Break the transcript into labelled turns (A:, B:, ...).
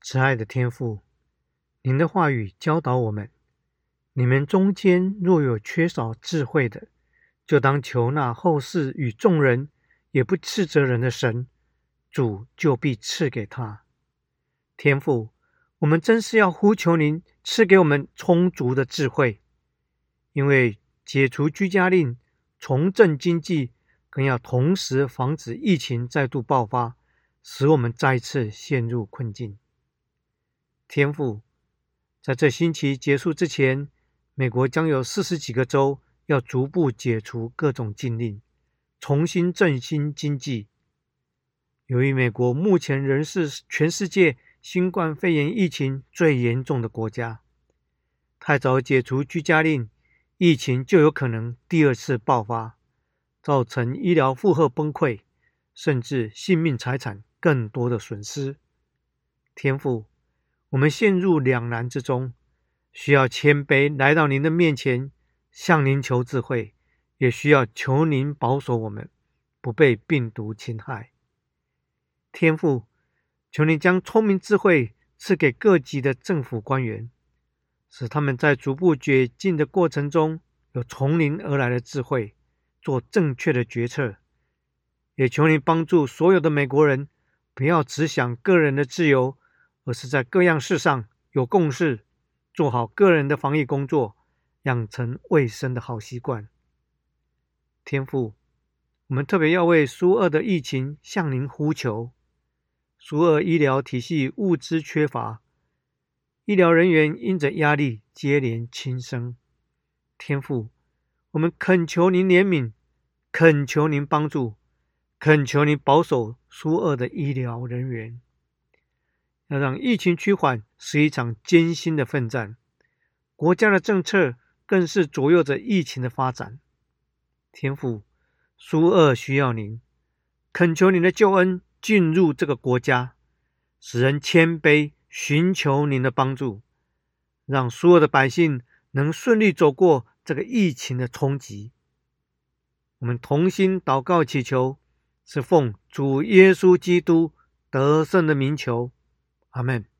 A: 慈爱的天父，您的话语教导我们，你们中间若有缺少智慧的，就当求那后世与众人也不斥责人的神，主就必赐给他。天父，我们真是要呼求您赐给我们充足的智慧，因为解除居家令、重振经济，更要同时防止疫情再度爆发，使我们再次陷入困境。天父，在这星期结束之前，美国将有40几个州要逐步解除各种禁令，重新振兴经济。由于美国目前仍是全世界新冠肺炎疫情最严重的国家，太早解除居家令，疫情就有可能第二次爆发，造成医疗负荷崩溃，甚至性命财产更多的损失。天父，我们陷入两难之中，需要谦卑来到您的面前，向您求智慧，也需要求您保守我们不被病毒侵害。天父，求您将聪明智慧赐给各级的政府官员，使他们在逐步解禁的过程中有从您而来的智慧，做正确的决策。也求您帮助所有的美国人，不要只想个人的自由，而是在各样事上有共识，做好个人的防疫工作，养成卫生的好习惯。天父，我们特别要为苏俄的疫情向您呼求。苏俄医疗体系物资缺乏，医疗人员因着压力接连轻生。天父，我们恳求您怜悯，恳求您帮助，恳求您保守苏俄的医疗人员。要让疫情趋缓是一场艰辛的奋战，国家的政策更是左右着疫情的发展。天父，苏俄需要您，恳求您的救恩进入这个国家，使人谦卑寻求您的帮助，让所有的百姓能顺利走过这个疫情的冲击。我们同心祷告祈求，是奉主耶稣基督得胜的名求，阿们。